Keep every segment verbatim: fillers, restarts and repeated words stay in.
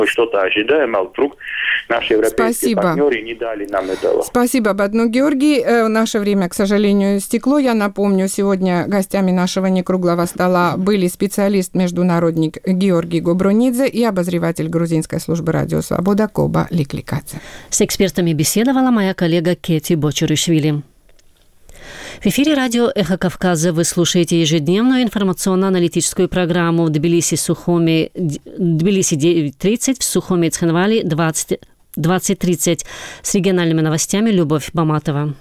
Мы что-то ожидаем, а вдруг наши европейские Спасибо. партнеры не дали нам этого. Спасибо, Батну Георгий. Наше время, к сожалению, истекло. Я напомню, сегодня гостями нашего некруглого стола были специалист-международник Георгий Гобронидзе и обозреватель грузинской службы «Радио Свобода» Коба Ликликадзе. С экспертами беседовала моя коллега Кети Бочуришвили. В эфире радио «Эхо Кавказа» вы слушаете ежедневную информационно-аналитическую программу в Тбилиси-Сухуми, Тбилиси девять тридцать, в Сухуми и Цхинвали двадцать тридцать. С региональными новостями Любовь Баматова.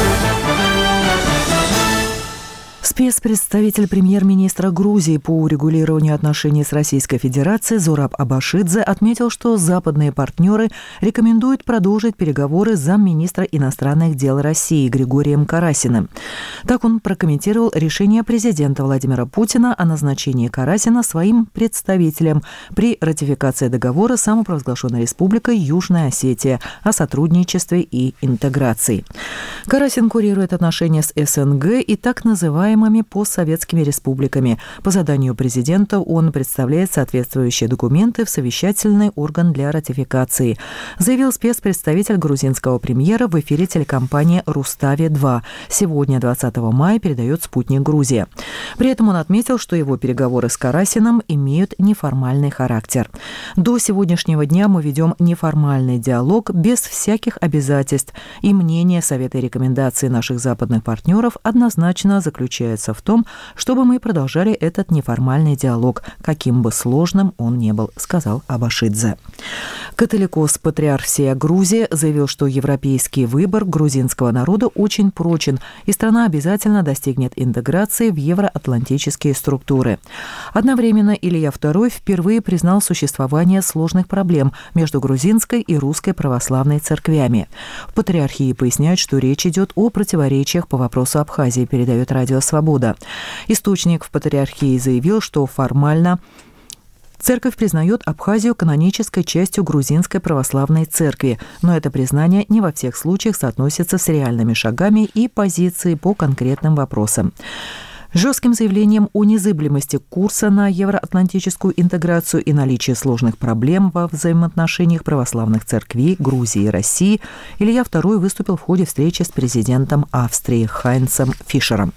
Спецпредставитель премьер-министра Грузии по урегулированию отношений с Российской Федерацией Зураб Абашидзе отметил, что западные партнеры рекомендуют продолжить переговоры с замминистра иностранных дел России Григорием Карасиным. Так он прокомментировал решение президента Владимира Путина о назначении Карасина своим представителем при ратификации договора с самопровозглашенной республикой Южная Осетия о сотрудничестве и интеграции. Карасин курирует отношения с СНГ и так называемыми постсоветскими республиками. По заданию президента он представляет соответствующие документы в совещательный орган для ратификации, заявил спецпредставитель грузинского премьера в эфире телекомпании «Рустави-два». Сегодня, двадцатого мая, передает «Спутник Грузия». При этом он отметил, что его переговоры с Карасиным имеют неформальный характер. До сегодняшнего дня мы ведем неформальный диалог без всяких обязательств, и мнение, советы и рекомендации наших западных партнеров однозначно заключаются в том, чтобы мы продолжали этот неформальный диалог, каким бы сложным он ни был, сказал Абашидзе. Католикос Патриарх всея Грузии заявил, что европейский выбор грузинского народа очень прочен, и страна обязательно достигнет интеграции в евроатлантические структуры. Одновременно Илья второй впервые признал существование сложных проблем между грузинской и русской православной церквями. В Патриархии поясняют, что речь идет о противоречиях по вопросу Абхазии, передает Радио Свобода. Источник в Патриархии заявил, что формально Церковь признает Абхазию канонической частью грузинской православной церкви, но это признание не во всех случаях соотносится с реальными шагами и позицией по конкретным вопросам. Жестким заявлением о незыблемости курса на евроатлантическую интеграцию и наличии сложных проблем во взаимоотношениях православных церквей Грузии и России Илья второй выступил в ходе встречи с президентом Австрии Хайнцем Фишером.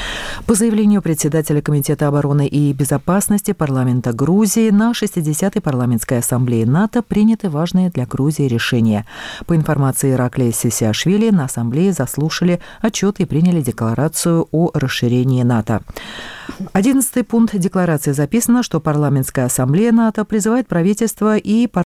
По заявлению председателя Комитета обороны и безопасности парламента Грузии на шестидесятой парламентской ассамблее НАТО приняты важные для Грузии решения. По информации Ираклия Сисиашвили, на ассамблее заслушали отчет и приняли декларацию о расширении НАТО. Одиннадцатый пункт декларации записано, что парламентская ассамблея НАТО призывает правительство и парламент